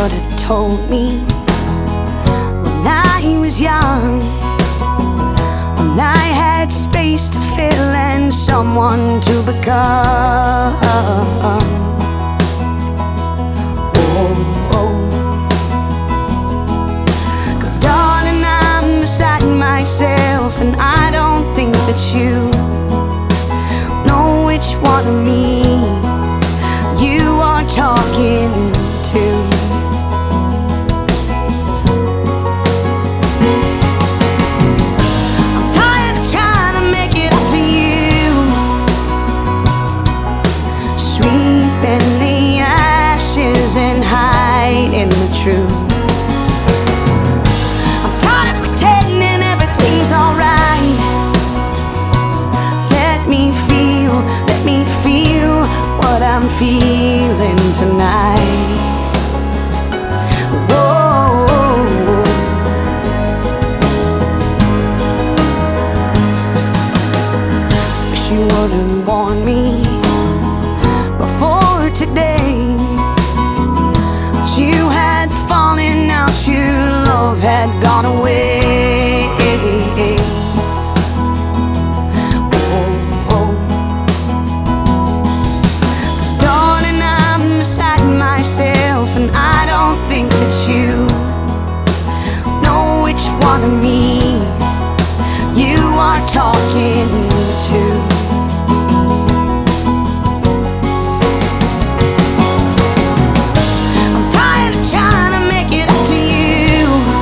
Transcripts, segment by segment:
should have told me when I was young, when I had space to fill and someone to become. Cause darling, I'm beside myself, and I don't think that you know which one of me you are talking to. I'm tired of trying to make it up to you, sweeping the ashes and hiding the truth. I'm tired of pretending everything's alright. Let me feel what I'm feeling tonight. Whoa. Wish you wouldn't warn me before today that you had fallen out, your love had gone away. And I don't think that you know which one of me you are talking to. I'm tired of trying to make it up to you,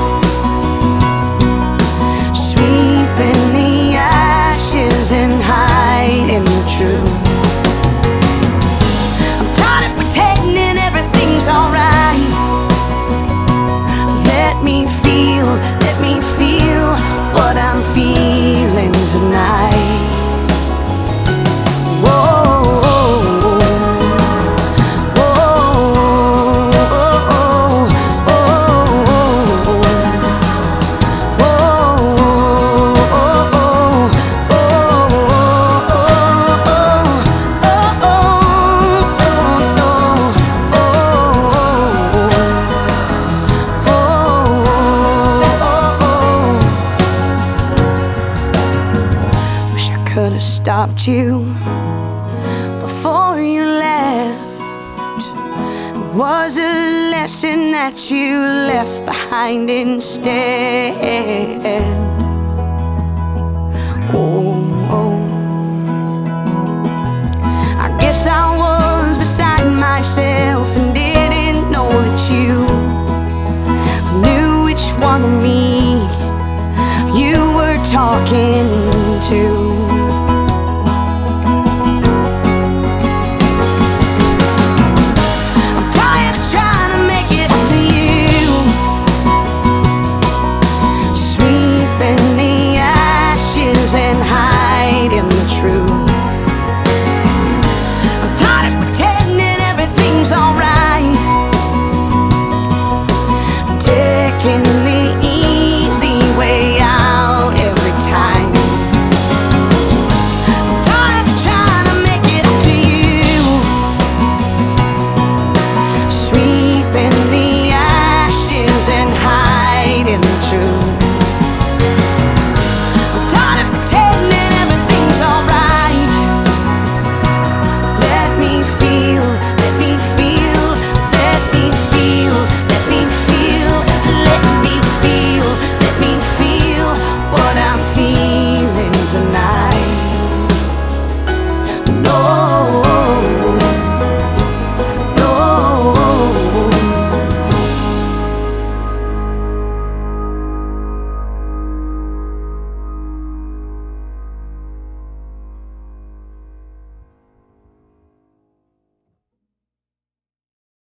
sweeping the ashes and hiding the truth. I'm tired of pretending everything's alright. Let me feel what I'm feeling tonight. Could have stopped you before you left. It was a lesson that you left behind instead. Oh, I guess I was beside myself and didn't know that you